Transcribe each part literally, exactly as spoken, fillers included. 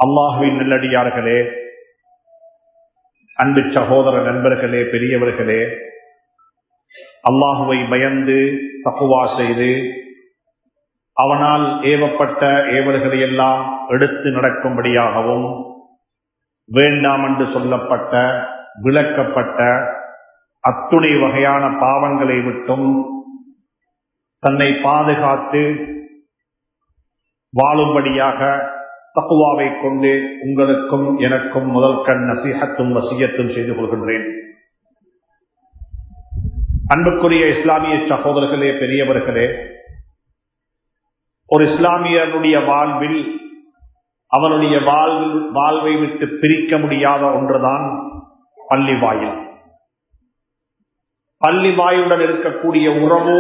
அல்லாஹுவின் நல்லடியார்களே, அன்பு சகோதர நண்பர்களே, பெரியவர்களே, அல்லாஹுவை பயந்து தக்வா செய்து அவனால் ஏவப்பட்ட ஏவல்களை எல்லாம் எடுத்து நடக்கும்படியாகவும், வேண்டாம் என்று சொல்லப்பட்ட விளக்கப்பட்ட அத்துணை வகையான பாவங்களை விட்டும் தன்னை பாதுகாத்து வாழும்படியாக தக்வாவை கொண்டு உங்களுக்கும் எனக்கும் முதல் கண் நசீஹத்தும் வசியத்தும் செய்து கொள்கின்றேன். அன்புக்குரிய இஸ்லாமிய சகோதரர்களே, பெரியவர்களே, ஒரு இஸ்லாமியனுடைய வாழ்வில் அவனுடைய வாழ்வில் வாழ்வை விட்டு பிரிக்க முடியாத ஒன்றுதான் பள்ளி வாயில். பள்ளி வாயுடன் இருக்கக்கூடிய உறவு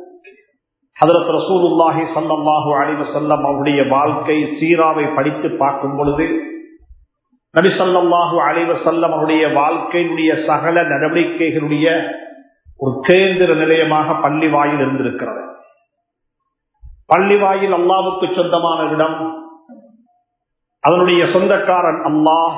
ஹதரத் ரசூலுல்லாஹி ஸல்லல்லாஹு அலைஹி வஸல்லம் அவருடைய வாழ்க்கை சீராவை படித்து பார்க்கும் பொழுது நபி ஸல்லல்லாஹு அலைஹி வஸல்லம் அவருடைய வாழ்க்கையினுடைய சகல நடவடிக்கைகளுடைய ஒரு கேந்திர நிலையமாக பள்ளி வாயில் இருந்திருக்கிறது. பள்ளி வாயில் அல்லாஹ்வுக்கு சொந்தமான இடம், அதனுடைய சொந்தக்காரன் அல்லாஹ்.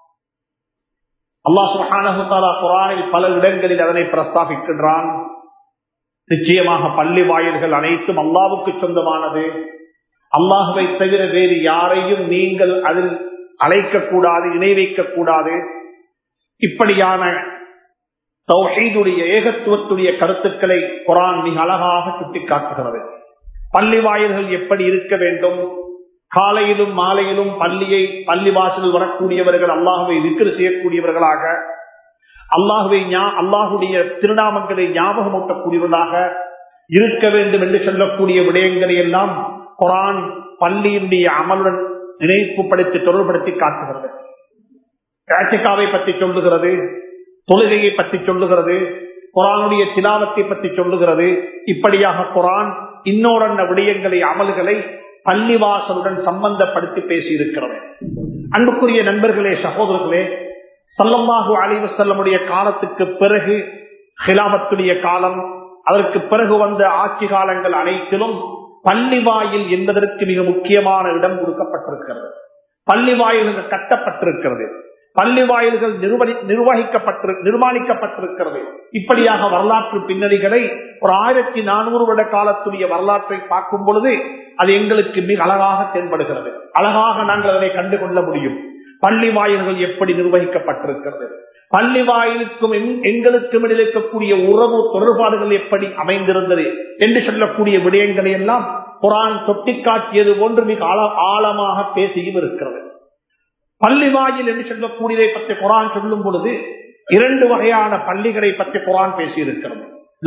அல்லாஹ் சுப்ஹானஹு வ தஆலா குர்ஆனில் பல இடங்களில் அதனை பிரஸ்தாபிக்கின்றான். நிச்சயமாக பள்ளி வாயில்கள் அனைத்தும் அல்லாஹ்வுக்கு சொந்தமானது. அல்லாஹ்வை தவிர வேறு யாரையும் நீங்கள் அதில் அழைக்கக்கூடாது, இணை வைக்கக்கூடாது. இப்படியான தௌஹீதுடைய ஏகத்துவத்துடைய கருத்துக்களை குர்ஆன் மிக அழகாக சுட்டிக்காட்டுகிறது. பள்ளி வாயில்கள் எப்படி இருக்க வேண்டும்? காலையிலும் மாலையிலும் பள்ளியை பள்ளி வாசலில் வரக்கூடியவர்கள் அல்லாஹ்வை திக்ர் செய்யக்கூடியவர்களாக, அல்லாஹுவை அல்லாஹுடைய திருநாமங்களை ஞாபகமூட்டக்கூடியவர்களாக இருக்க வேண்டும் என்று சொல்லக்கூடிய விடயங்களை எல்லாம் குர்ஆன் பள்ளியினுடைய அமலுடன் இணைப்பு படுத்தி தொடர்படுத்தி காட்டுகிறது. இஅ்திகாவை பற்றி சொல்லுகிறது, தொழுகையை பற்றி சொல்லுகிறது, குர்ஆனுடைய திலாவத்தை பற்றி சொல்லுகிறது. இப்படியாக குர்ஆன் இன்னொரு விடயங்களை அமல்களை பள்ளிவாசலுடன் சம்பந்தப்படுத்தி பேசியிருக்கிறது. அன்புக்குரிய நண்பர்களே, சகோதரர்களே, ஸல்லல்லாஹு அலைஹி வஸல்லமுடைய காலத்துக்கு பிறகு ஹிலாபத்துடைய காலம், அதற்கு பிறகு வந்த ஆட்சி காலங்கள் அனைத்திலும் பள்ளி வாயில் என்பதற்கு மிக முக்கியமான இடம் கொடுக்கப்பட்டிருக்கிறது. பள்ளி வாயில்கள் கட்டப்பட்டிருக்கிறது, பள்ளி வாயில்கள் நிர்வகிக்கப்பட்டு நிர்மாணிக்கப்பட்டிருக்கிறது. இப்படியாக வரலாற்று பின்னணிகளை ஒரு ஆயிரத்தி நானூறு வருட காலத்துடைய வரலாற்றை பார்க்கும் பொழுது அது எங்களுக்கு மிக அழகாக தென்படுகிறது. அழகாக நாங்கள் அதனை கண்டுகொள்ள முடியும். பள்ளி வாயில்கள் எப்படி நிர்வகிக்கப்பட்டிருக்கிறது, பள்ளி வாயிலுக்கும் எங்களுக்கும் இடையில் இருக்கக்கூடிய உறவு தொடர்பாடுகள் எப்படி அமைந்திருந்தது என்று சொல்லக்கூடிய விடயங்களை எல்லாம் குர்ஆன் தொட்டிக்காட்டியது போன்று மிக ஆழமாக பேசியும் இருக்கிறது. பள்ளி வாயில் என்று சொல்லக்கூடியதை பற்றி குர்ஆன் சொல்லும் பொழுது இரண்டு வகையான பள்ளிகளை பற்றி குர்ஆன் பேசியிருக்கிறது.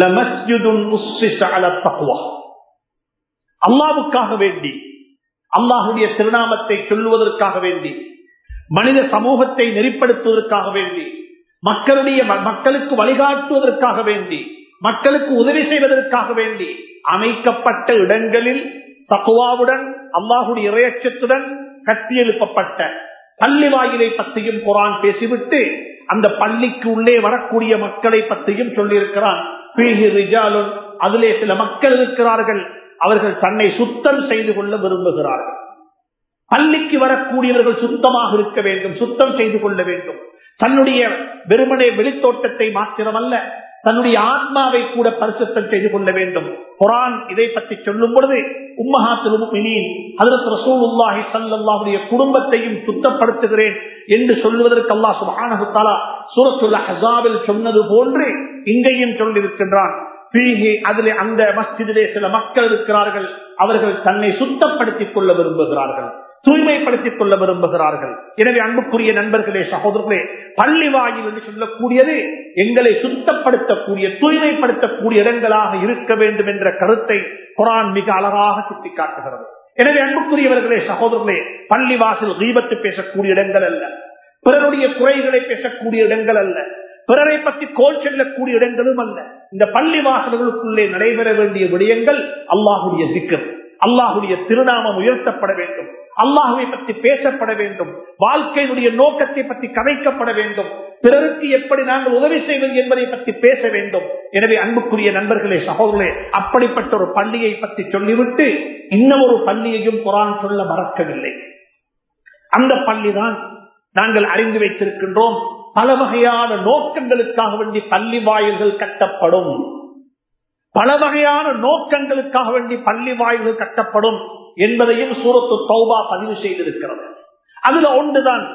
அல்லாஹ்வுக்காக வேண்டி, அல்லாஹ்வுடைய திருநாமத்தை சொல்லுவதற்காக வேண்டி, மனித சமூகத்தை நெறிப்படுத்துவதற்காக வேண்டி, மக்களுடைய மக்களுக்கு வழிகாட்டுவதற்காக வேண்டி, மக்களுக்கு உதவி செய்வதற்காக வேண்டி அமைக்கப்பட்ட இடங்களில் தக்வாவுடன் அல்லாஹ்வுடைய இறையச்சத்துடன் கட்டியெழுப்பப்பட்ட பள்ளி வாயிலை பற்றியும் குர்ஆன் பேசிவிட்டு அந்த பள்ளிக்கு உள்ளே வரக்கூடிய மக்களை பற்றியும் சொல்லியிருக்கிறான். அதிலே சில மக்கள் இருக்கிறார்கள், அவர்கள் தன்னை சுத்தம் செய்து கொள்ள விரும்புகிறார்கள். பள்ளிக்கு வரக்கூடியவர்கள் சுத்தமாக இருக்க வேண்டும், சுத்தம் செய்து கொள்ள வேண்டும். தன்னுடைய வெறுமனே வெளித்தோட்டத்தை மாத்திரமல்ல, தன்னுடைய ஆத்மாவை கூட பரிசுத்தம் செய்து கொள்ள வேண்டும். குர்ஆன் இதை பற்றி சொல்லும் பொழுது உம்மஹாத்துல் முஃமினீன் ஹஜ்ரத் ரசூலுல்லாஹி ஸல்லல்லாஹு அலைஹி வஸல்லம் குடும்பத்தையும் சுத்தப்படுத்துகிறேன் என்று சொல்வதற்கு அல்லாஹ் சுப்ஹானஹு வ தஆலா சூரத்துல் அஹ்ஸாபில் சொன்னது போன்று இங்கேயும் சொல்லியிருக்கின்றான். அதிலே அந்த மஸ்ஜிதிலே சில மக்கள் இருக்கிறார்கள், அவர்கள் தன்னை சுத்தப்படுத்திக் கொள்ள விரும்புகிறார்கள், தூய்மைப்படுத்திக் கொள்ள விரும்புகிறார்கள். எனவே அன்புக்குரிய நண்பர்களே, சகோதரர்களே, பள்ளி வாயில் என்று சொல்லக்கூடியது எங்களை சுத்தப்படுத்தக்கூடிய தூய்மைப்படுத்தக்கூடிய இடங்களாக இருக்க வேண்டும் என்ற கருத்தை குர்ஆன் மிக அழகாக சுட்டிக்காட்டுகிறது. எனவே அன்புக்குரியவர்களே, சகோதரர்களே, பள்ளி வாசல் கீபத்து பேசக்கூடிய இடங்கள் அல்ல, பிறருடைய குறைகளை பேசக்கூடிய இடங்கள் அல்ல, பிறரை பற்றி கோல் செல்லக்கூடிய இடங்களும் அல்ல. இந்த பள்ளி வாசல்களுக்குள்ளே நடைபெற வேண்டிய விடயங்கள் அல்லாஹுடைய திக்ர், அல்லாஹுடைய திருநாமம் உயர்த்தப்பட வேண்டும், அல்லாஹுவை பற்றி பேசப்பட வேண்டும், வாழ்க்கையினுடைய நோக்கத்தை பற்றி கதைக்கப்பட வேண்டும், பிறருக்கு எப்படி நாங்கள் உதவி செய்வது என்பதை பற்றி பேச வேண்டும். எனவே அன்புக்குரிய நண்பர்களே, சகோதரர்களே, அப்படிப்பட்ட ஒரு பள்ளியை பற்றி சொல்லிவிட்டு இன்னும் ஒரு பள்ளியையும் குர்ஆன் சொல்ல மறக்கவில்லை. அந்த பள்ளிதான் நாங்கள் அறிந்து வைத்திருக்கின்றோம். பல வகையான நோக்கங்களுக்காக வேண்டி பள்ளி வாயில்கள் கட்டப்படும். பல வகையான நோக்கங்களுக்காக வேண்டி பள்ளி வாயில்கள் கட்டப்படும் என்பதையும் சூரத்து தௌபா பதிவு செய்திருக்கிறது. அதுல ஒன்றுதான்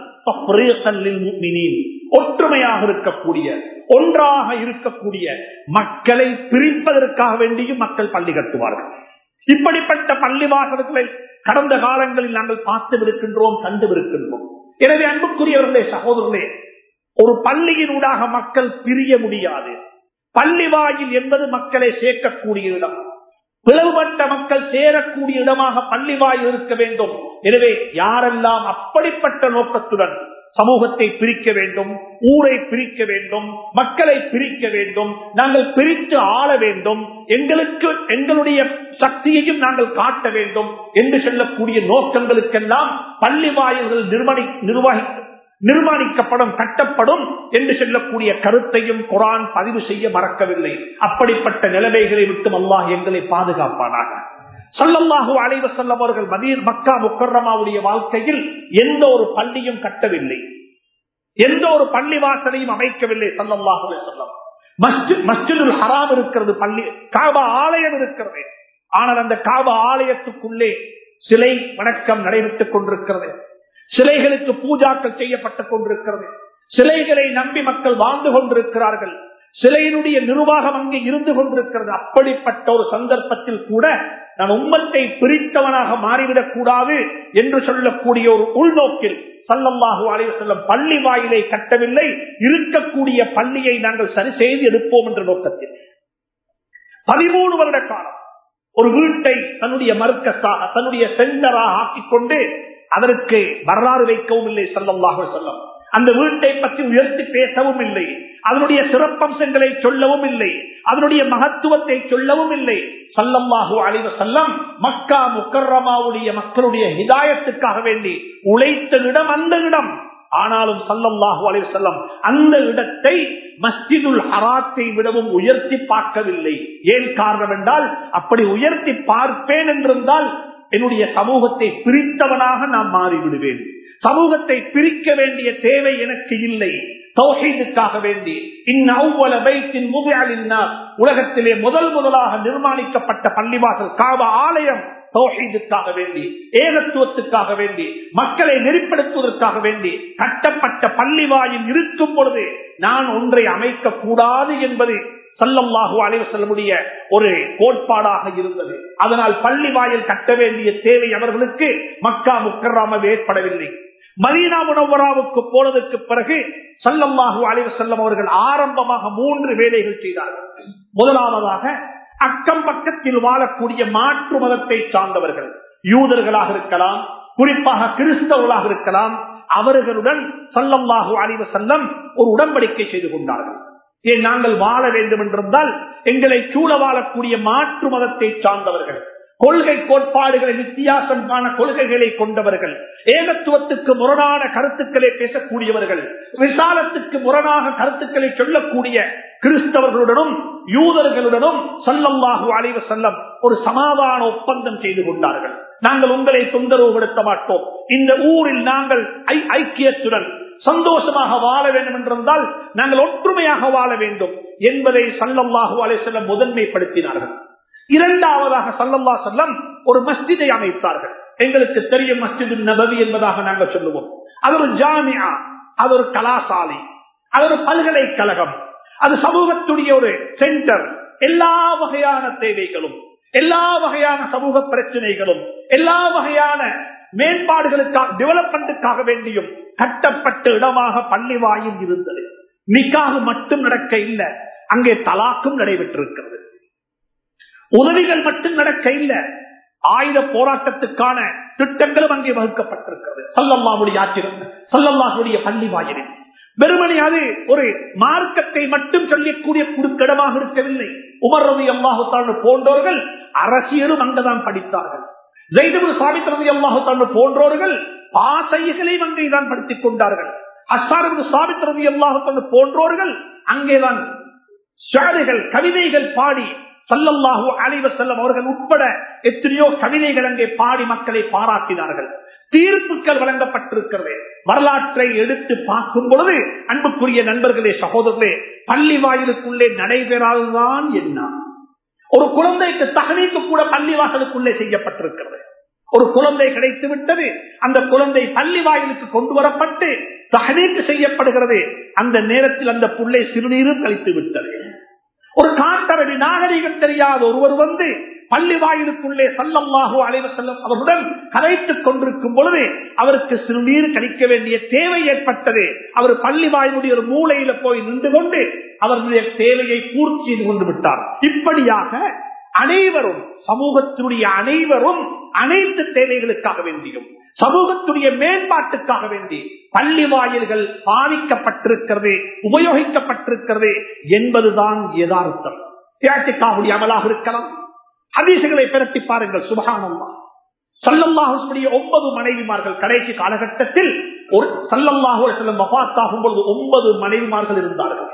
ஒற்றுமையாக இருக்கக்கூடிய, ஒன்றாக இருக்கக்கூடிய மக்களை பிரிப்பதற்காக வேண்டியும் மக்கள் பள்ளி கட்டுவார்கள். இப்படிப்பட்ட பள்ளி வாசல்களை கடந்த காலங்களில் நாங்கள் பார்த்து இருக்கின்றோம், கண்டு இருக்கின்றோம். எனவே அன்புக்குரியவர்களே, சகோதரர்களே, ஒரு பள்ளியினூடாக மக்கள் பிரிய முடியாது. பள்ளி வாயில் என்பது மக்களை சேர்க்கக்கூடிய இடம், பிளவுபட்ட மக்கள் சேரக்கூடிய இடமாக பள்ளி வாயில் இருக்க வேண்டும். எனவே யாரெல்லாம் அப்படிப்பட்ட நோக்கத்துடன் சமூகத்தை பிரிக்க வேண்டும், ஊரை பிரிக்க வேண்டும், மக்களை பிரிக்க வேண்டும், நாங்கள் பிரித்து ஆள வேண்டும், எங்களுக்கு எங்களுடைய சக்தியையும் நாங்கள் காட்ட வேண்டும் என்று சொல்லக்கூடிய நோக்கங்களுக்கெல்லாம் பள்ளி வாயில்கள் நிர்மாணி நிர்வாகி நிர்மாணிக்கப்படும், கட்டப்படும் என்று சொல்லக்கூடிய கருத்தையும் குர்ஆன் பதிவு செய்ய மறக்கவில்லை. அப்படிப்பட்ட நிலைமைகளை விட்டு அல்லாஹ் எங்களை பாதுகாப்பானாக. ஸல்லல்லாஹு அலைஹி வஸல்லம் அவர்கள் மதீனா மக்கா முக்கர்ரமாவுடைய வாழ்க்கையில் எந்த ஒரு பள்ளியும் கட்டவில்லை, எந்த ஒரு பள்ளி வாசலையும் அமைக்கவில்லை. ஸல்லல்லாஹு அலைஹி வஸல்லம் மஸ்ஜித் மஸ்ஜிதுல் ஹராம் இருக்கிறது, பள்ளி காபா ஆலயம் இருக்கிறது. ஆனால் அந்த காபா ஆலயத்துக்குள்ளே சிலை வணக்கம் நடைபெற்றுக் கொண்டிருக்கிறது, சிலைகளுக்கு பூஜாக்கள் செய்யப்பட்டுக் கொண்டிருக்கிறது, சிலைகளை நம்பி மக்கள் வாழ்ந்து கொண்டிருக்கிறார்கள், சிலையினுடைய நிர்வாகம் அங்கே இருந்து கொண்டிருக்கிறது. அப்படிப்பட்ட ஒரு சந்தர்ப்பத்தில் கூட நான் உம்மத்தை பிரித்தவனாக மாறிவிடக் கூடாது என்று சொல்லக்கூடிய ஒரு உள்நோக்கில் ஸல்லல்லாஹு அலைஹி வஸல்லம் பள்ளி வாயிலை கட்டவில்லை, இருக்கக்கூடிய பள்ளியை நாங்கள் சரி செய்து எடுப்போம் என்ற நோக்கத்தில் பதிமூணு வருட காலம் ஒரு வீட்டை தன்னுடைய மர்க்கஸாக, தன்னுடைய சென்டராக ஆக்கிக் கொண்டு அதற்கு வரலாறு வைக்கவும் இல்லை ஸல்லல்லாஹு அலைஹி வஸல்லம். அந்த வீட்டை பற்றி உயர்த்தி பேசவும் இல்லை, அதனுடைய சிறப்பம்சங்களை சொல்லவும் இல்லை, அதனுடைய மகத்துவத்தை சொல்லவும் இல்லை. ஸல்லல்லாஹு அலைஹி வஸல்லம் மக்கா முக்கர்ரமாவுடைய மக்களுடைய ஹிதாயத்துக்காக வேண்டி உழைத்த இடம் அந்த இடம். ஆனாலும் ஸல்லல்லாஹு அலைஹி வஸல்லம் அந்த இடத்தை மஸ்ஜிதுல் ஹராத்தை விடவும் உயர்த்தி பார்க்கவில்லை. ஏன் காரணம் என்றால், அப்படி உயர்த்தி பார்ப்பேன் என்றிருந்தால் என்னுடைய சமூகத்தை பிரித்தவனாக நான் மாறிவிடுவேன். சமூகத்தை பிரிக்க வேண்டிய தேவை எனக்கு இல்லை. தௌஹீதுக்காக வேண்டி உலகத்திலே முதல் முதலாக நிர்மாணிக்கப்பட்ட பள்ளிவாசல் காபா ஆலயம் தௌஹீதுக்காக வேண்டி, ஏகத்துவத்துக்காக வேண்டி, மக்களை நெறிப்படுத்துவதற்காக வேண்டி கட்டப்பட்ட பள்ளிவாயில் இருக்கும் பொழுது நான் ஒன்றை அமைக்க கூடாது என்பது ஸல்லல்லாஹு அலைஹி வஸல்லமுடைய ஒரு கோட்பாடாக இருந்தது. அதனால் பள்ளி வாயில் கட்ட வேண்டிய தேவை அவர்களுக்கு மக்கா முக்கர்ரமாவில் ஏற்படவில்லை. மதீனா முனவ்வராவுக்கு போனதற்கு பிறகு ஸல்லல்லாஹு அலைஹி வஸல்லம் அவர்கள் ஆரம்பமாக மூன்று வேலைகள் செய்தார்கள். முதலாவதாக அக்கம் பக்கத்தில் வாழக்கூடிய மாற்று மதத்தை சார்ந்தவர்கள், யூதர்களாக இருக்கலாம், குறிப்பாக கிறிஸ்தவர்களாக இருக்கலாம், அவர்களுடன் ஸல்லல்லாஹு அலைஹி வஸல்லம் ஒரு உடன்படிக்கை செய்து கொண்டார்கள். ஏன் நாங்கள் வாழ வேண்டும் என்றிருந்தால் எங்களை சூழ வாழக்கூடிய மாற்று மதத்தை சார்ந்தவர்கள், கொள்கை கோட்பாடுகளை வித்தியாசமான கொள்கைகளை கொண்டவர்கள், ஏகத்துவத்துக்கு முரணான கருத்துக்களை பேசக்கூடியவர்கள், விசாலத்துக்கு முரணாக கருத்துக்களை சொல்லக்கூடிய கிறிஸ்தவர்களுடனும் யூதர்களுடனும் ஸல்லல்லாஹு அலைஹி வஸல்லம் ஒரு சமாதான ஒப்பந்தம் செய்து கொண்டார்கள். நாங்கள் உங்களை தொந்தரவுபடுத்த மாட்டோம், இந்த ஊரில் நாங்கள் ஐக்கியத்துடன் சந்தோஷமாக வாழ வேண்டும் என்றிருந்தால் நாங்கள் ஒற்றுமையாக வாழ வேண்டும் என்பதை ஸல்லல்லாஹு அலைஹி வஸல்லம் முதன்மைப்படுத்தினார்கள். இரண்டாவதாக ஸல்லல்லாஹு அலைஹி வஸல்லம் ஒரு மஸ்ஜிதை அமைத்தார்கள். எங்களுக்கு தெரியும், மஸ்ஜிது நபவி என்பதாக நாங்கள் சொல்லுவோம். அது ஒரு ஜாமியா, அது ஒரு கலாசாலை, அது ஒரு பல்கலைக்கழகம், அது சமூகத்துடைய ஒரு சென்டர். எல்லா வகையான தேவைகளும், எல்லா வகையான சமூக பிரச்சனைகளும், எல்லா வகையான மேம்பாடுகளுக்காக, டெவலப்மெண்ட்டுக்காக வேண்டியும் கட்டப்பட்ட இடமாக பள்ளி வாயில் இருந்தது. நிக்காக மட்டும் நடக்க இல்லை, அங்கே தலாக்கும் நடைபெற்றிருக்கிறது. உதவிகள் மட்டும் நடக்க இல்லை, ஆயுத போராட்டத்துக்கான திட்டங்களும் அங்கே வகுக்கப்பட்டிருக்கிறது. ஸல்லல்லாஹுடைய ஆட்சியில், ஸல்லல்லாஹுடைய பள்ளி வாயிலில் வெறுமனே அது ஒரு மார்க்கத்தை மட்டும் சொல்லக்கூடிய குறுக்கிடமாக இருக்கவில்லை. உமர் ரலியல்லாஹு தஆலா போன்றவர்கள் அரசியலும் அங்குதான் படித்தார்கள். ஸைத் இப்னு சாபித் ரலியல்லாஹு தஆலா போன்றவர்கள் பாசைகளையும் அங்கேதான் படித்துக் கொண்டார்கள். அஸ்ஸார் இப்னு சாபித் ரலியல்லாஹு தஆலா போன்றவர்கள் அங்கேதான் ஷாரிகள், கவிதைகள் பாடி ஸல்லல்லாஹு அலைஹி வஸல்லம் அவர்கள் உட்பட எத்தனையோ கவிதைகள் அங்கே பாடி மக்களை பாராட்டினார்கள். தீர்ப்புகள் வழங்கப்பட்டிருக்கிறது. வரலாற்றை எடுத்து பார்க்கும் பொழுது அன்புக்குரிய நண்பர்களே, சகோதரர்களே, பள்ளி வாயிலுக்குள்ளே நடைபெறாதுதான் என்ன? ஒரு குழந்தைக்கு தகவலுக்கு கூட பள்ளி வாசலுக்குள்ளே செய்யப்பட்டிருக்கிறது. ஒரு குழந்தை கிடைத்து விட்டது, அந்த குழந்தை பள்ளி வாயிலுக்கு கொண்டு வரப்பட்டு தகவலுக்கு செய்யப்படுகிறது. அந்த நேரத்தில் அந்த புள்ளை சிறுநீரும் கழித்து விட்டது. ஒரு காட்டரடி நாகரிகம் தெரியாத ஒருவர் வந்து பள்ளி வாயிலுக்குள்ளே ஸல்லல்லாஹு அலைஹி வஸல்லம் அவருடன் கதைத்துக் கொண்டிருக்கும் பொழுது அவருக்கு சிறுநீர் கழிக்க வேண்டிய தேவை ஏற்பட்டது. அவர் பள்ளி வாயிலுடைய ஒரு மூலையில போய் நின்று கொண்டு அவருடைய தேவையை பூர்த்தி செய்து கொண்டு விட்டார். இப்படியாக அனைவரும், சமூகத்தினுடைய அனைவரும் அனைத்து தேவைகளுக்காக வேண்டியும் சமூகத்துடைய மேம்பாட்டுக்காக வேண்டி பள்ளி வாயில்கள் பாதிக்கப்பட்டிருக்கிறது, உபயோகிக்கப்பட்டிருக்கிறது என்பதுதான் யதார்த்தம். இஅ்திகாஃபுடைய அமலாக இருக்கலாம். ஹதீஸ்களை பிரட்டி பாருங்கள். சுப்ஹானல்லாஹ், ஸல்லல்லாஹு அலைஹி வஸல்லம் ஒன்பது மனைவிமார்கள் கடைசி காலகட்டத்தில் ஒரு ஸல்லல்லாஹு அலைஹி வஸல்லம் வஃபாத் ஆகும் பொழுது ஒன்பது மனைவிமார்கள் இருந்தார்கள்.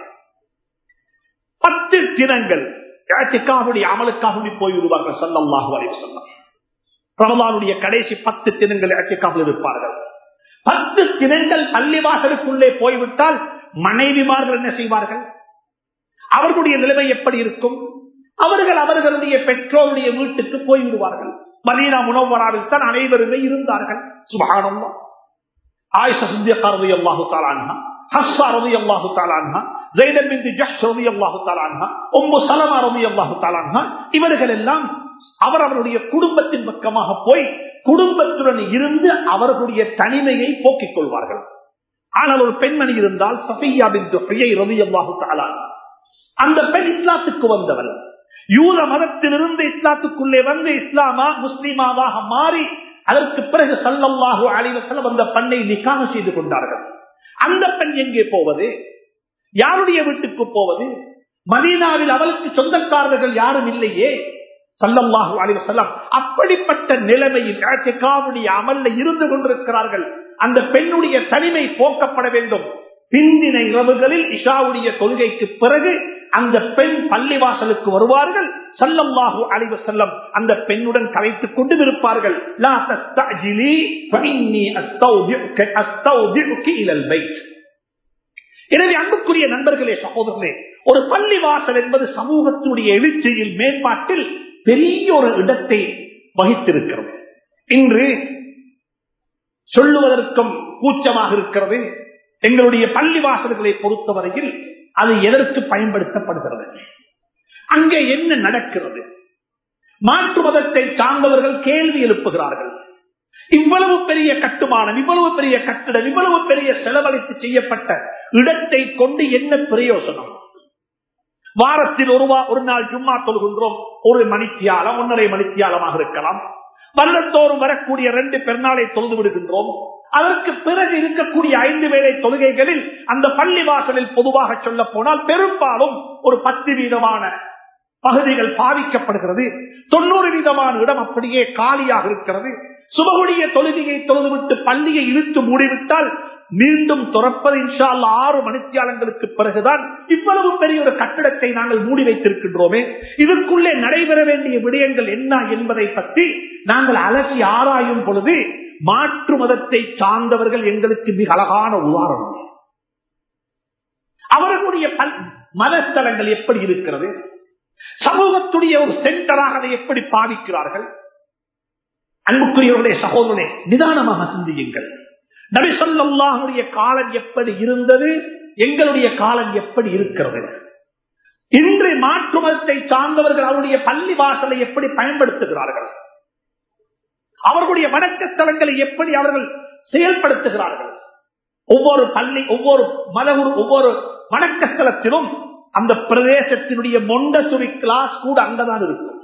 பத்து தினங்கள் இஅ்திகாஃபுடைய அமலுக்காக போய் விடுவார்கள் ஸல்லல்லாஹு அலைஹி வஸல்லம். ரமலானுடைய கடைசி பத்து தினங்கள் இஅ்திகாஃபில் இருப்பார்கள். பத்து தினங்கள் பள்ளிவாசலுக்குள்ளே போய்விட்டால் மனைவிமார்கள் என்ன செய்வார்கள்? அவர்களுடைய நிலைமை எப்படி இருக்கும்? அவர்கள் அவர்களுடைய பெற்றோருடைய வீட்டுக்கு போய்விடுவார்கள். மதீனா முனவ்வராவில் தான் அனைவருமே இருந்தார்கள். சுப்ஹானல்லாஹ். ஆயிஷா சித்திகா ரலியல்லாஹு தஆலா அன்ஹா, ஹஃப்ஸா ரலியல்லாஹு தஆலா அன்ஹா, ஸைனப் பின்த் ஜஹ்ஷ் ரலியல்லாஹு தஆலா அன்ஹா, உம்மு ஸலமா ரலியல்லாஹு தஆலா அன்ஹா, இவர்கள் எல்லாம் அவரவருடைய குடும்பத்தின் பக்கமாக போய் குடும்பத்துடன் இருந்து அவர்களுடைய தனிமையை போக்கிக் கொள்வார்கள். ஆனால் ஒரு பெண்மணி இருந்தால் சஃபிய்யா பின்த் ஹுயை ரலியல்லாஹு தஆலா, அந்த பெண் இஸ்லாத்துக்கு வந்தவள். யூத மதத்திலிருந்து இஸ்லாத்துக்குள்ளே வந்து இஸ்லாமா முஸ்லிமாவாக மாறி அதற்கு பிறகு ஸல்லல்லாஹு அலைஹி வஸல்லம் அந்த பெண்ணை நிக்காஹ் செய்து கொண்டார்கள். அந்த பெண் எங்கே போவது? யாருடைய வீட்டுக்கு போவது? மதீனாவில் அவளுக்கு சொந்தக்காரர்கள் யாரும் இல்லையே. ஸல்லல்லாஹு அலைஹி வஸல்லம் அப்படிப்பட்ட நிலைமையில் இஅ்திகாஃபுடைய அமல்ல இருந்து கொண்டிருக்கிறார்கள். அந்த பெண்ணுடைய தனிமை போக்கப்பட வேண்டும். பிந்தின இரவுகளில் இஷாவுடைய தொழுகைக்கு பிறகு அந்த பெண் பள்ளிவாசலுக்கு வருவார்கள். ஸல்லல்லாஹு அலைஹி வஸல்லம் அந்த பெண்ணுடன் கலைத்துக் கொண்டு இருப்பார்கள். லா தஸ்தஅஜிலி ஃபஇன்னி அஸ்தௌதிஉக அஸ்தௌதிஉக இலல் பைத். எனவே அன்புக்குரிய நண்பர்களே, சகோதரர்களே, ஒரு பள்ளிவாசல் என்பது சமூகத்துடைய எழுச்சியில் மேம்பாட்டில் பெரிய ஒரு இடத்தை வகித்திருக்கிறது. இன்று சொல்லுவதற்கும் கூச்சமாக இருக்கிறது. எங்களுடைய பள்ளிவாசல்களை பொறுத்தவரையில் அது எதற்கு பயன்படுத்தப்படுகிறது? அங்கே என்ன நடக்கிறது? மாற்று மதத்தை சார்ந்தவர்கள் கேள்வி எழுப்புகிறார்கள். இவ்வளவு பெரிய கட்டுமானம், இவ்வளவு பெரிய கட்டிடம், இவ்வளவு பெரிய செலவழித்து செய்யப்பட்ட இடத்தை கொண்டு என்ன பிரயோசனம்? வாரத்தில் ஒரு ஒரு நாள் ஜும்மா தொழுகின்றோம். ஒரு மணித்தியாலம், ஒன்றரை மணித்தியாலமாக இருக்கலாம். வருடத்தோறும் வரக்கூடிய ரெண்டு பெருநாளை தொழுது விடுகின்றோம். அதற்கு பிறகு இருக்கக்கூடிய ஐந்து வேளை தொழுகைகளில் அந்த பள்ளி வாசலில் பொதுவாக சொல்ல போனால் பெரும்பாலும் ஒரு பத்து வீதமான பகுதிகள் பாதிக்கப்படுகிறது. தொண்ணூறு வீதமான இடம் அப்படியே காலியாக இருக்கிறது. சுபகுடைய தொழுகையை தொழுதுவிட்டு பள்ளியை இழுத்து மூடிவிட்டால் மீண்டும் துறப்பது இன்ஷா அல்லாஹ் ஆறு மணித்தியாலங்களுக்கு பிறகுதான். இவ்வளவு பெரிய ஒரு கட்டிடத்தை நாங்கள் மூடி வைத்திருக்கின்றோமே, இதற்குள்ளே நடைபெற வேண்டிய விடயங்கள் என்ன என்பதை பற்றி நாங்கள் அலசி ஆராயும் பொழுது மாற்று மதத்தை சார்ந்தவர்கள் எங்களுக்கு மிக அழகான உதாரணம். அவர்களுடைய மதஸ்தலங்கள் எப்படி இருக்கிறது, சமூகத்துடைய ஒரு சென்டராக அதை எப்படி பாதிக்கிறார்கள்? அன்புக்குரியவர்களே, சகோதரனே, நிதானமாக சிந்தியுங்கள். நபி ஸல்லல்லாஹுடைய காலம் எப்படி இருந்தது, எங்களுடைய காலம் எப்படி இருக்கிறது? இன்று மாற்று மதத்தை சார்ந்தவர்கள் அவருடைய பள்ளி வாசலை எப்படி பயன்படுத்துகிறார்கள்? அவர்களுடைய வணக்க ஸ்தலங்களை எப்படி அவர்கள் செயல்படுத்துகிறார்கள்? ஒவ்வொரு பள்ளி, ஒவ்வொரு மதகுரு, ஒவ்வொரு வணக்க ஸ்தலத்திலும் அந்த பிரதேசத்தினுடைய மொண்டசுரி கிளாஸ் கூட அங்கதான் இருக்கும்.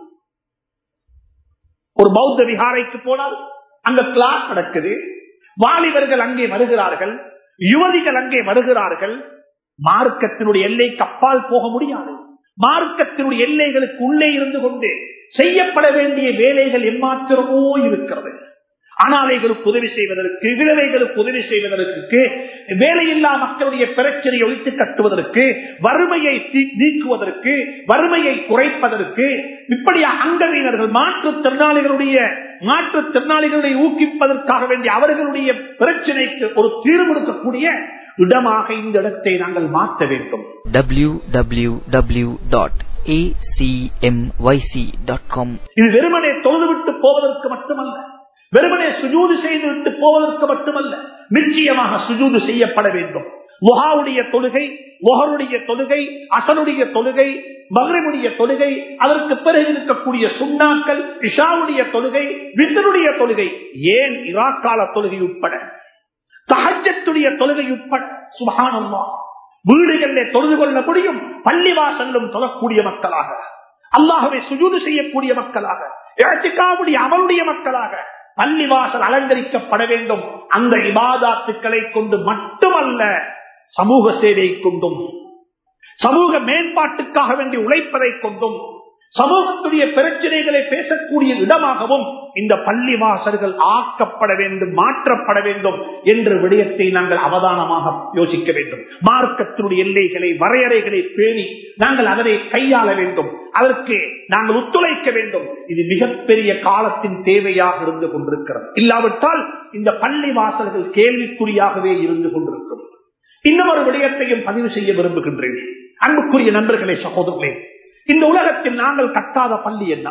ஒரு பௌத்த விஹாரைக்கு போனால் அங்க கிளாஸ் நடக்குது. வாலிபர்கள் அங்கே வருகிறார்கள், யுவதிகள் அங்கே வருகிறார்கள். மார்க்கத்தினுடைய எல்லைக்கு அப்பால் போக முடியாது. மார்க்கத்தினுடைய எல்லைகளுக்கு உள்ளே இருந்து கொண்டு செய்யப்பட வேண்டிய வேலைகள் எம்மாத்திரமோ இருக்கிறது. அனாதைகளுக்கு உதவி செய்வதற்கு, விதவைகளுக்கு உதவி செய்வதற்கு, வேலையில்லா மக்களுடைய பிரச்சனையை ஒழித்து கட்டுவதற்கு, வறுமையை நீக்குவதற்கு, வறுமையை குறைப்பதற்கு, இப்படி அங்கவீனர்கள் மாற்றுத்திறனாளிகளுடைய மாற்றுத்திறனாளிகளை ஊக்குவிப்பதற்காக வேண்டிய அவர்களுடைய பிரச்சனைக்கு ஒரு தீர்வு கொடுக்கக்கூடிய இடமாக இந்த இடத்தை நாங்கள் மாற்ற வேண்டும். W W W dot A C M Y C dot com. இது வெறுமனே தொழுதுவிட்டு போவதற்கு மட்டுமல்ல, வெறுமனே சுஜூது செய்துவிட்டு போவதற்கு மட்டுமல்ல, நிச்சயமாக சுஜூது செய்யப்பட வேண்டும். லுஹாவுடைய தொழுகை, லுஹருடைய தொழுகை, அசருடைய தொழுகை, மக்ரிபுடைய தொழுகை, அதற்கு பிறகு இருக்கக்கூடிய சுன்னாக்கள், இஷாவுடைய தொழுகை, வித்ருடைய தொழுகை, ஏன் இராக்கால தொழுகை உட்பட, தஹஜ்ஜத்துடைய தொழுகை உட்பட, சுப்ஹானல்லாஹ், வீடுகளிலே தொழுது கொள்ள முடியும், பள்ளிவாசலும் தொழக்கூடிய மக்களாக, அல்லாஹ்வை சுஜூது செய்யக்கூடிய மக்களாக, இஅ்திகாஃபுடைய அமலுடைய மக்களாக பள்ளிவாசல் அலங்கரிக்கப்பட வேண்டும். அந்த இபாதத்துக்களை கொண்டு மட்டுமல்ல, சமூக சேவை கொண்டும், சமூக மேம்பாட்டுக்காக வேண்டி உழைப்பதை கொண்டும், சமூகத்துடைய பிரச்சனைகளை பேசக்கூடிய இடமாகவும் இந்த பள்ளிவாசல்கள் ஆக்கப்பட வேண்டும், மாற்றப்பட வேண்டும் என்ற விடயத்தை நாங்கள் அவதானமாக யோசிக்க வேண்டும். மார்க்கத்தினுடைய எல்லைகளை, வரையறைகளை பேணி நாங்கள் அதனை கையாள வேண்டும். அதற்கு நாங்கள் ஒத்துழைக்க வேண்டும். இது மிகப்பெரிய காலத்தின் தேவையாக இருந்து கொண்டிருக்கிறது. இல்லாவிட்டால் இந்த பள்ளி வாசல்கள் கேள்விக்குறியாகவே இருந்து கொண்டிருக்கும். இன்னொரு விடயத்தையும் பதிவு செய்ய விரும்புகின்றேன். அன்புக்குரிய நண்பர்களே, சகோதரர்களே, இந்த உலகத்தில் நாங்கள் கட்டாத பள்ளி என்ன?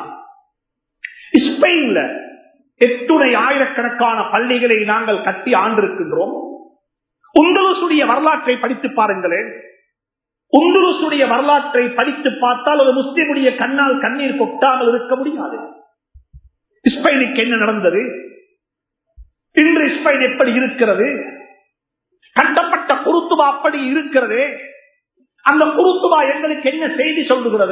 ஸ்பெயின்ல எட்டுணை ஆயிரக்கணக்கான பள்ளிகளை நாங்கள் கட்டி ஆண்டிருக்கின்றோம். உங்களுடைய வரலாற்றை படித்து பாருங்களேன். உங்களுடைய வரலாற்றை படித்து பார்த்தால் ஒரு முஸ்லிமுடைய கண்ணால் கண்ணீர் கொட்டாமல் இருக்க முடியாது. ஸ்பெயினுக்கு என்ன நடந்தது? இன்று ஸ்பெயின் எப்படி இருக்கிறது? கட்டப்பட்ட குருத்துவா அப்படி இருக்கிறது. அந்த குருத்துவா எங்களுக்கு என்ன செய்தி சொல்லுகிறது?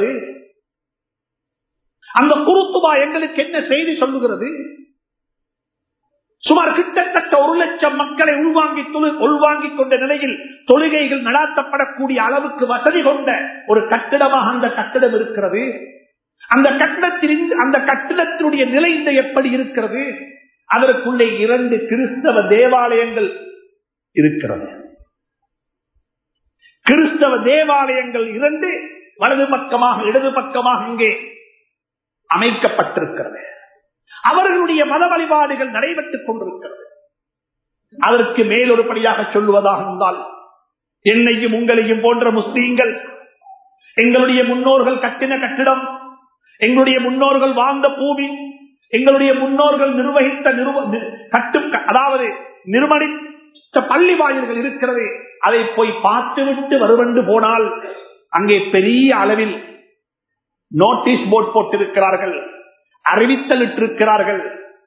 அந்த குருத்துவா எங்களுக்கு என்ன செய்தி சொல்லுகிறது? சுமார் கிட்டத்தட்ட ஒரு லட்சம் மக்களை உள்வாங்கி உள்வாங்கிக் கொண்ட நிலையில் தொழுகைகள் நடாத்தப்படக்கூடிய அளவுக்கு வசதி கொண்ட ஒரு கட்டிடமாக அந்த கட்டிடம் இருக்கிறது. அந்த கட்டிடத்தின் அந்த கட்டிடத்தினுடைய நிலை இந்த எப்படி இருக்கிறது? அதற்குள்ளே இரண்டு கிறிஸ்தவ தேவாலயங்கள் இருக்கிறது. கிறிஸ்தவ தேவாலயங்கள் இரண்டு வலது பக்கமாக இடது பக்கமாக இங்கே அமைக்கப்பட்டிருக்கிறது. அவர்களுடைய மத வழிபாடுகள் நடைபெற்றுக் கொண்டிருக்கிறது. அதற்கு மேலொருபடியாக சொல்லுவதாக இருந்தால், என்னையும் உங்களையும் போன்ற முஸ்லீம்கள் எங்களுடைய முன்னோர்கள் கட்டின கட்டிடம், எங்களுடைய முன்னோர்கள் வாழ்ந்த பூமி, எங்களுடைய முன்னோர்கள் நிர்வகித்த கட்டு அதாவது நிர்மணித்த பள்ளி வாயில்கள் இருக்கிறது. அதை போய் பார்த்துவிட்டு வருவென்று போனால் அங்கே பெரிய அளவில் நோட்டீஸ் போர்டு போட்டிருக்கிறார்கள், அறிவித்தல் இட்டிருக்கிறார்கள்.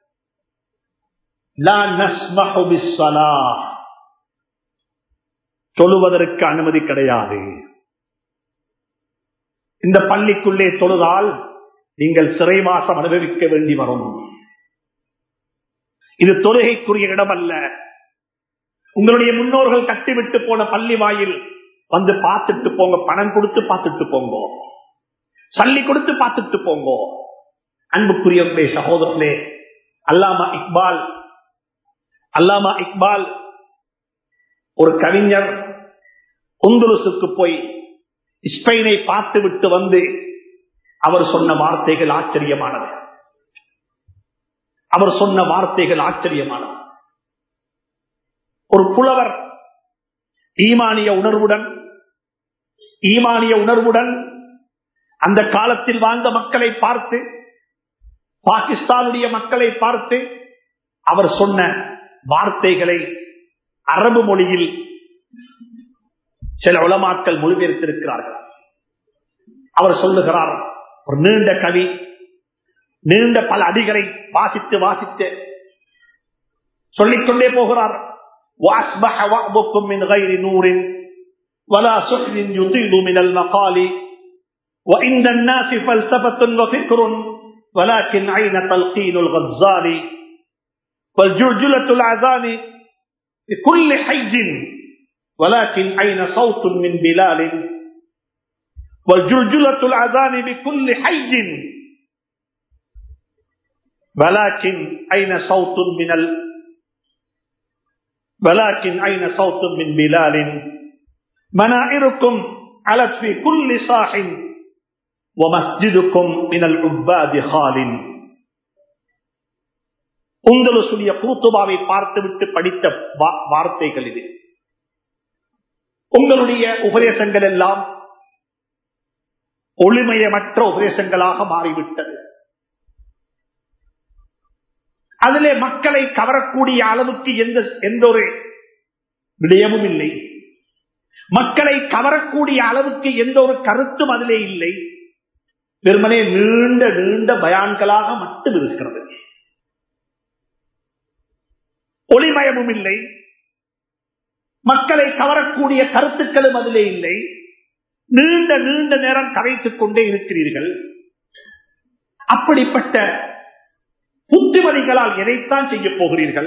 தொழுவதற்கு அனுமதி கிடையாது. இந்த பள்ளிக்குள்ளே தொழுதால் நீங்கள் சிறைவாசம் அனுபவிக்க வேண்டி வரும். இது தொழுகைக்குரிய இடம் அல்ல. உங்களுடைய முன்னோர்கள் கட்டிவிட்டு போன பள்ளி வாயில் வந்து பார்த்துட்டு போங்க. பணம் கொடுத்து பார்த்துட்டு போங்க, சல்லி கொடுத்து பார்த்துட்டு போங்க. அன்புக்குரிய சகோதரர்களே, அல்லாமா இக்பால் அல்லாமா இக்பால் ஒரு கவிஞர் உந்துலுசுக்கு போய் ஸ்பெயினை பார்த்து விட்டு வந்து அவர் சொன்ன வார்த்தைகள் ஆச்சரியமானது. அவர் சொன்ன வார்த்தைகள் ஆச்சரியமானது. ஒரு புலவர் ஈமானிய உணர்வுடன் ஈமானிய உணர்வுடன் அந்த காலத்தில் வாழ்ந்த மக்களை பார்த்து, பாகிஸ்தானுடைய மக்களை பார்த்து அவர் சொன்ன வார்த்தைகளை அரபு மொழியில் சில உலமாக்கள் மொழிபெயர்த்திருக்கிறார்கள். அவர் சொல்லுகிறார், ஒரு நீண்ட கவி, நீண்ட பல அடிகளை வாசித்து வாசித்து சொல்லிக்கொண்டே போகிறார். وَأَصْبَحَ وَعْبُكُمْ مِنْ غَيْرِ نُورٍ وَلَا سُحْرٍ يُطِيلُ مِنَ الْمَقَالِ وَإِنَّ النَّاسِ فَلْسَفَةٌ وَفِكْرٌ وَلَكِنْ أَيْنَ تَلْقِينُ الْغَزَّالِ وَالْجُرْجُلَةُ الْأَذَانِ بِكُلِّ حَيٍّ وَلَكِنْ أَيْنَ صَوْتٌ مِنْ بِلَالٍ وَالْجُرْجُلَةُ الْأَذَانِ بِكُلِّ حَيٍّ வலாக்கின் ஐன சௌத்துன் மினல் வலாக்கின் ஐன சௌத்துன் மின் பிலாலின் மனாஇருக்கும் அலத் ஃபீ குல்லி சாஹின் வ மஸ்ஜிதுக்கும் மினல் உப்பாதி ஹாலின். உங்களுடைய குருத்துபாவை பார்த்துவிட்டு படித்த வார்த்தைகள் இது. உங்களுடைய உபதேசங்கள் எல்லாம் ஒளிமயமற்ற உபதேசங்களாக மாறிவிட்டது. அதிலே மக்களை கவரக்கூடிய அளவுக்கு எந்த எந்த ஒரு விடயமும் இல்லை. மக்களை கவரக்கூடிய அளவுக்கு எந்த ஒரு கருத்தும் அதிலே இல்லை. வெறுமனே நீண்ட நீண்ட பயான்களாக மட்டும் இருக்கிறது. ஒளிமயமும் இல்லை, மக்களை கவரக்கூடிய கருத்துக்களும் அதிலே இல்லை. நீண்ட நீண்ட நேரம் கரைத்துக் கொண்டே இருக்கிறீர்கள். அப்படிப்பட்ட புத்திமதிகளால் எதைத்தான் செய்ய போகிறீர்கள்?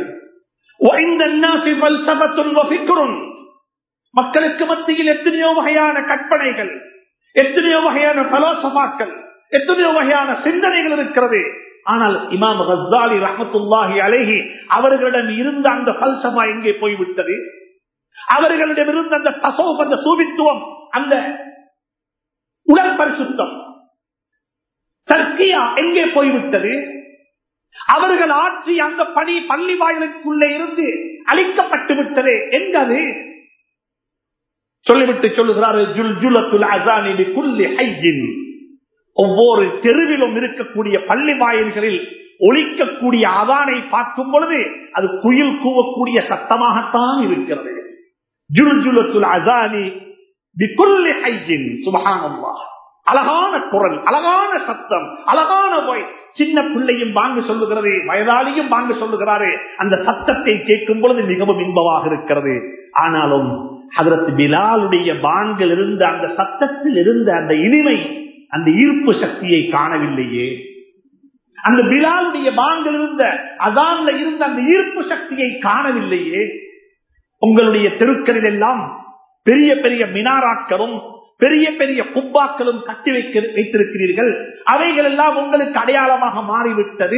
மக்களுக்கு மத்தியில் எத்தனையோ வகையான கற்பனைகள், எத்தனையோ வகையான பலோசமாக்கள், எத்தனையோ வகையான சிந்தனைகள் இருக்கிறது. ஆனால் இமாம் கஸ்ஸாலி ரஹ்மத்துல்லாஹி அலைஹி அவர்களிடம் இருந்த அந்த பல்சபா எங்கே போய்விட்டது? அவர்களிடம் இருந்த அந்த தஸவ்வுஃப், அந்த சூபித்துவம், அந்த உடல் பரிசுத்தம், தஸ்கியா எங்கே போய்விட்டது? அவர்கள் ஆற்றிய அந்த பணி பள்ளி வாயிலுக்குள்ளே இருந்து அழிக்கப்பட்டு விட்டது. எங்கது? சொல்லிவிட்டு சொல்லுகிறார், ஜுல்ஜுலத்துல் அஸானி பிகுல்லி ஹய்யின். ஒவ்வொரு தெருவிலும் இருக்கக்கூடிய பள்ளி வாயில்களில் ஒலிக்கக்கூடிய அதானை பார்க்கும் பொழுது அது குயில் கூவக்கூடிய சத்தமாகத்தான் இருக்கிறது. ஜுல்ஜுலத்துல் அஸானி பிகுல்லி ஹய்யின். சுப்ஹானல்லாஹ். அழகான குரல், அழகான சத்தம், அழகான வாய். சின்ன பிள்ளையும் பாங்கு சொல்லுகிறது, வயதாளியும் பாங்கு சொல்லுகிறாரு. அந்த சத்தத்தை கேட்கும் பொழுது மிகவும் இன்பமாக இருக்கிறது. ஆனாலும் ஹஜ்ரத் பிலாலுடைய பாங்கில் இருந்த அந்த சத்தத்தில் இருந்த அந்த இனிமை, அந்த ஈர்ப்பு சக்தியை காணவில்லையே. அந்த பிலாலுடைய பாங்கில் இருந்த அதான்ல இருந்த அந்த ஈர்ப்பு சக்தியை காணவில்லையே. உங்களுடைய தெருக்களில் எல்லாம் பெரிய பெரிய மினாராக்களும் பெரிய பெரிய குப்பாக்களும் கட்டி வைக்க வைத்திருக்கிறீர்கள். அவைகள் எல்லாம் உங்களுக்கு அடையாளமாக மாறிவிட்டது.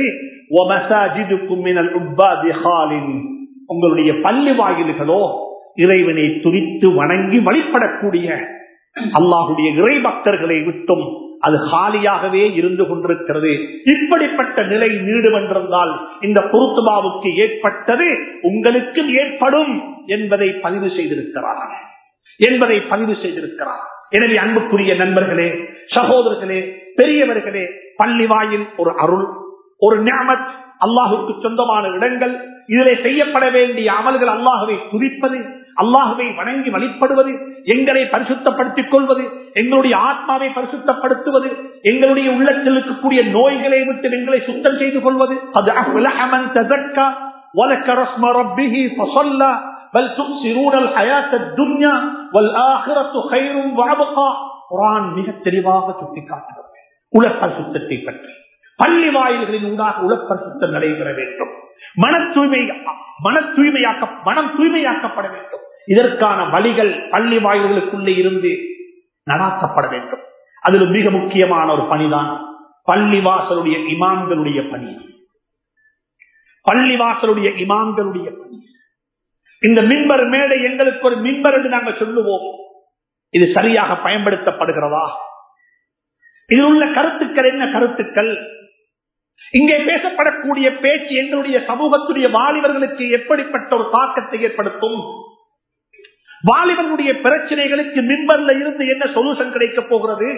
உங்களுடைய பள்ளி வாயில்களோ இறைவனை துதித்து வணங்கி வழிபடக்கூடிய அல்லாஹுடைய இறை பக்தர்களை விட்டும் அது காலியாகவே இருந்து கொண்டிருக்கிறது. இப்படிப்பட்ட நிலை நீடுவென்றால் இந்த குருத்துபாவுக்கு ஏற்பட்டது உங்களுக்கும் ஏற்படும் என்பதை பதிவு செய்திருக்கிறார் என்பதை பதிவு செய்திருக்கிறார். எனவே அன்புக்குரிய நண்பர்களே, சகோதரர்களே, பெரியவர்களே, பள்ளி வாயில் ஒரு அருள், ஒரு நிஅமத், அல்லாஹுக்கு சொந்தமான இடங்கள். இதிலே செய்யப்பட வேண்டிய அமல்கள் அல்லாஹுவை துதிப்பது, அல்லாஹுவை வணங்கி வழிபடுவது, எங்களை பரிசுத்தப்படுத்திக் கொள்வது, எங்களுடைய ஆத்மாவை பரிசுத்தப்படுத்துவது, எங்களுடைய உள்ளத்தில் இருக்கக்கூடிய நோய்களை விட்டு எங்களை சுத்தம் செய்து கொள்வது. அது அஃப்லஹ மன் தஸக்கா வலக ரஸ்ம ரப்பிஹி ஃபஸல்லா பல் துஸிரூனல் ஹயாத்தத் துன்யா வல் ஆখিরাத்து கைரும் வஅபகா. குர்ஆன் மிக தெளிவாக சுட்டிக்காட்டுகிறது உலகசுத்தத்தை பற்றி. பள்ளி வாயில்களின் ஊடாக உலகசுத்தம் நடைபெற வேண்டும். மன தூய்மை மன தூய்மையாக்க மனம் தூய்மையாக்கப்பட வேண்டும். இதற்கான வழிகள் பள்ளி வாயில்களுக்குள்ளே இருந்து நடாத்தப்பட வேண்டும். அதில் மிக முக்கியமான ஒரு பணிதான் பள்ளிவாசலுடைய இமாம்களுடைய பணி. பள்ளிவாசலுடைய இமாம்களுடைய பணி. இந்த மின்பர் மேடை எங்களுக்கு ஒரு மின்பர் என்று நாங்கள் சொல்லுவோம். இது சரியாக பயன்படுத்தப்படுகிறதா? இதில் உள்ள கருத்துக்கள் என்ன கருத்துக்கள்? இங்கே பேசப்படக்கூடிய பேச்சு எங்களுடைய சமூகத்துடைய வாலிபர்களுக்கு எப்படிப்பட்ட ஒரு தாக்கத்தை ஏற்படுத்தும்? வாலிபர்களுடைய பிரச்சனைகளுக்கு மின்பர்ல இருந்து என்ன சொல்யூஷன் கிடைக்க போகிறது?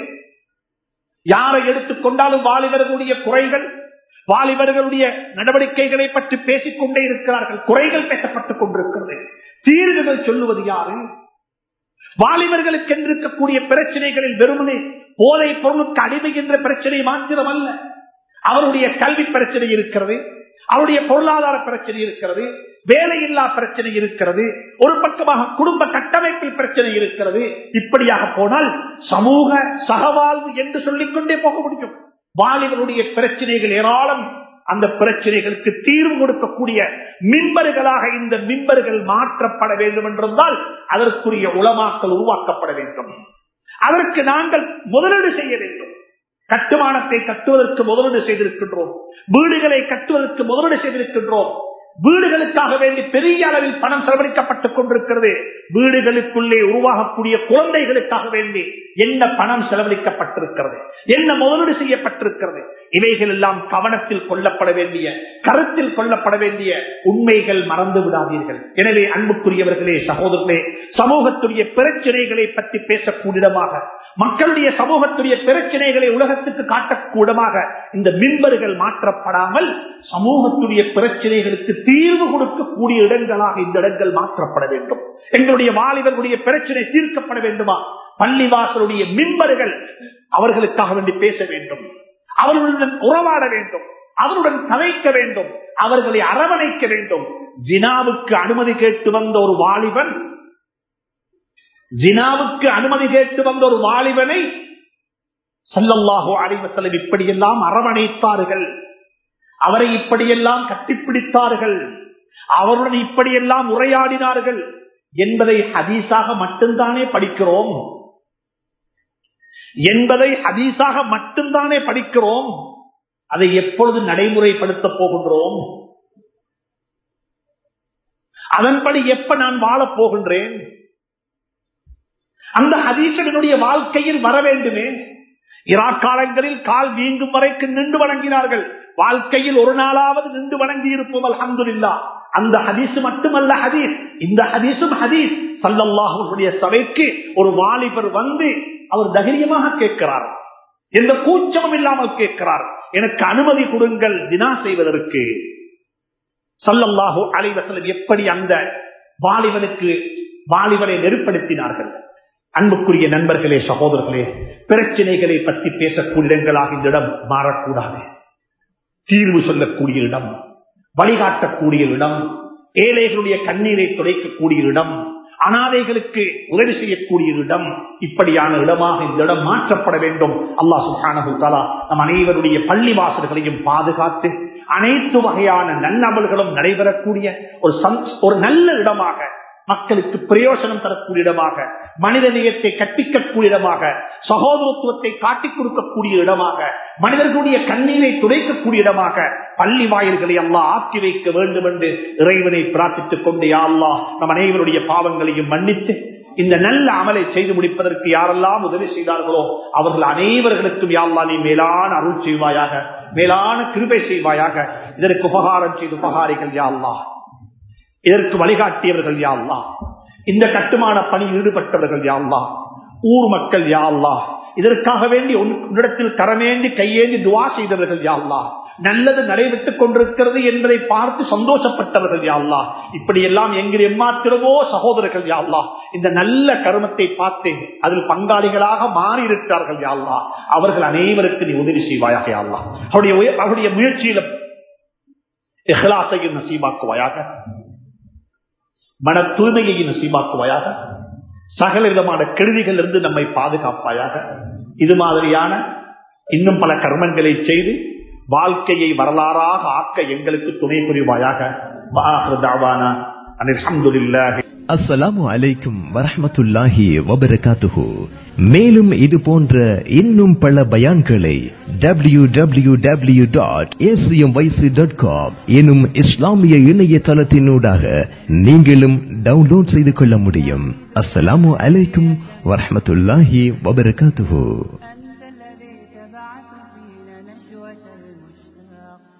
யாரை எடுத்துக்கொண்டாலும் வாலிபர்களுடைய குறைகள், வாலிபர்களுடைய நடவடிக்கைகளை பற்றி பேசிக்கொண்டே இருக்கிறார்கள். குறைகள் பேசப்பட்டுக் கொண்டிருக்கிறது. தீர்வுகள் சொல்லுவது யாரு? வாலிபர்களுக்கு இருக்கக்கூடிய பிரச்சனைகளில் வெறுமனே போதை பொருளுக்கு அடிமை என்ற பிரச்சனை மாத்திரம் அல்ல. அவருடைய கல்வி பிரச்சனை இருக்கிறது, அவருடைய பொருளாதார பிரச்சனை இருக்கிறது, வேலையில்லா பிரச்சனை இருக்கிறது, ஒரு பக்கமாக குடும்ப கட்டமைப்பில் பிரச்சனை இருக்கிறது. இப்படியாக போனால் சமூக சகவாழ்வு என்று சொல்லிக்கொண்டே போக முடியும். வாலிபருடைய பிரச்சனைகள் ஏராளம். அந்த பிரச்சனைகளுக்கு தீர்வு கொடுக்கக்கூடிய மின்பர்களாக இந்த மின்பர்கள் மாற்றப்பட வேண்டும் என்றால் அதற்குரிய உலமாக்கள் உருவாக்கப்பட வேண்டும். அதற்கு நாங்கள் முதலீடு செய்ய வேண்டும். கட்டுமானத்தை கட்டுவதற்கு முதலீடு செய்திருக்கின்றோம், வீடுகளை கட்டுவதற்கு முதலீடு செய்திருக்கின்றோம். வீடுகளுக்காக வேண்டி பெரிய அளவில் பணம் செலவழிக்கப்பட்டுக் கொண்டிருக்கிறது. வீடுகளுக்குள்ளே உருவாகக்கூடிய குழந்தைகளுக்காக வேண்டி என்ன பணம் செலவழிக்கப்பட்டிருக்கிறது, என்ன முதலீடு செய்யப்பட்டிருக்கிறது. இவைகள் எல்லாம் கவனத்தில் கொள்ளப்பட வேண்டிய, கருத்தில் கொள்ளப்பட வேண்டிய உண்மைகள். மறந்து விடாதீர்கள். எனவே அன்புக்குரியவர்களே, சகோதரர்களே, சமூகத்துடைய பிரச்சனைகளை பற்றி பேசக்கூடியமாக, மக்களுடைய சமூகத்துடைய பிரச்சனைகளை உலகத்துக்கு காட்டக்கூடமாக இந்த மிம்பர்கள் மாற்றப்படாமல் சமூகத்துடைய பிரச்சனைகளுக்கு தீர்வு கொடுக்கக்கூடிய இடங்களாக இந்த இடங்கள் மாற்றப்பட வேண்டும். எங்களுடைய வாலிபர்களுடைய பிரச்சனை தீர்க்கப்பட வேண்டுமா? பள்ளிவாசலுடைய மிம்பர்கள் அவர்களுக்காக வேண்டி பேச வேண்டும், அவர்களுடன் உறவாட வேண்டும், அவருடன் கதைக்க வேண்டும், அவர்களை அரவணைக்க வேண்டும். ஜினாவுக்கு அனுமதி கேட்டு வந்த ஒரு வாலிபன் ஜினாவுக்கு அனுமதி கேட்டு வந்த ஒரு வாலிபனை ஸல்லல்லாஹு அலைஹி வஸல்லம் இப்படியெல்லாம் அரவணைத்தார்கள், அவரை இப்படியெல்லாம் கட்டிப்பிடித்தார்கள், அவருடன் இப்படியெல்லாம் உரையாடினார்கள் என்பதை ஹதீஸாக மட்டும்தானே படிக்கிறோம் என்பதை ஹதீஸாக மட்டும்தானே படிக்கிறோம். அதை எப்பொழுது நடைமுறைப்படுத்த போகின்றோம்? அதன்படி எப்ப நான் வாழப் போகின்றேன்? அந்த ஹதீஸனுடைய வாழ்க்கையில் வர வேண்டுமே. ஈராக் காலங்களில் கால் வீங்கும் வரைக்கும் நின்று வணங்கினார்கள். வாழ்க்கையில் ஒரு நாளாவது நின்று வணங்கி இருப்போம், அல்ஹம்துலில்லாஹ். அந்த ஹதீஸ் மட்டுமல்ல ஹதீஸ், இந்த ஹதீஸும் ஹதீஸ். ஸல்லல்லாஹு அலைஹி சபைக்கு ஒரு வாலிபர் வந்து அவர் தைரியமாக கேட்கிறார், எந்த கூச்சமும் இல்லாமல் கேட்கிறார், எனக்கு அனுமதி கொடுங்கள் ஜினா செய்வதற்கு. ஸல்லல்லாஹு அலைஹி வஸல்லம் எப்படி அந்த வாலிபனுக்கு வாலிபனை நெருப்படுத்தினார்கள். அன்புக்குரிய நண்பர்களே, சகோதரர்களே, பிரச்சனைகளை பற்றி பேசக்கூடிய இடங்களாக இந்த இடம் மாறக்கூடாது. தீர்வு சொல்லக்கூடிய இடம், வழிகாட்டக்கூடிய இடம், ஏழைகளுடைய கண்ணீரை துடைக்கக்கூடிய இடம், அனாதைகளுக்கு உதவி செய்யக்கூடிய இடம், இப்படியான இடமாக இந்த இடம் மாற்றப்பட வேண்டும். அல்லாஹ் சுப்ஹானஹு வ தஆலா நம் அனைவருடைய பள்ளி வாசல்களையும் பாதுகாத்து அனைத்து வகையான நன்னமல்களும் நடைபெறக்கூடிய ஒரு ஒரு நல்ல இடமாக, மக்களுக்கு பிரயோஜனம் தரக்கூடிய இடமாக, மனித நேயத்தை கற்பிக்கக்கூடிய இடமாக, சகோதரத்துவத்தை காட்டிக் கொடுக்கக்கூடிய இடமாக, மனிதர்களுடைய கண்ணீரை துடைக்கக்கூடிய இடமாக பள்ளி வாயில்களை அல்லாஹ் ஆக்கி வைக்க வேண்டும் என்று இறைவனை பிரார்த்தித்துக் கொண்டு, யா அல்லாஹ் நம் அனைவருடைய பாவங்களையும் மன்னித்து இந்த நல்ல அமலை செய்து முடிப்பதற்கு யாரெல்லாம் உதவி செய்தார்களோ அவர்கள் அனைவர்களுக்கும் யா அல்லாஹ் நீ மேலான அருள் செய்வாயாக, மேலான கிருபை செய்வாயாக. இதற்கு உபகாரம் செய்து உபகாரிகள் யா அல்லாஹ், இதற்கு வழிகாட்டியவர்கள் யா அல்லாஹ், இந்த கட்டுமான பணியில் ஈடுபட்டவர்கள் யா அல்லாஹ், ஊர் மக்கள் யா அல்லாஹ், இதற்காக வேண்டி உன்னிடத்தில் கரமேந்தி கையேந்தி துவா செய்தவர்கள் யா அல்லாஹ், நல்லது நடைபெற்றுக் கொண்டிருக்கிறது என்பதை பார்த்து சந்தோஷப்பட்டவர்கள் யா அல்லாஹ், இப்படி எல்லாம் எங்கிற எம்மாத்திரமோ சகோதரர்கள் யா அல்லாஹ் இந்த நல்ல கருமத்தை பார்த்து அதில் பங்காளிகளாக மாறி இருக்கிறார்கள் யா அல்லாஹ், அவர்கள் அனைவருக்கு நீ உதவி செய்வாயாக யா அல்லாஹ். அவருடைய அவருடைய முயற்சியில இஹ்லாஸையும் நசீபாக்குவாயாக, மன தூய்மையை நசீபாக்குவாயாக, சகல விதமான கெடுதிகள் இருந்து நம்மை பாதுகாப்பாயாக. இது மாதிரியான இன்னும் பல கர்மங்களை செய்து வாழ்க்கையை வரலாறாக ஆக்க எங்களுக்கு துணை புரிவாயாக. அஸ்ஸலாமு அலைக்கும் வரஹ்மத்துல்லாஹி வபரகாத்துஹு. மேலும் இது போன்ற இன்னும் பல பயான்களை W W W dot A C M Y C dot com எனும் இஸ்லாமிய இணையதளத்தினூடாக நீங்களும் டவுன்லோட் செய்து கொள்ள முடியும். அஸ்ஸலாமு அலைக்கும் வரஹ்மத்துல்லாஹி வபரகாத்துஹு.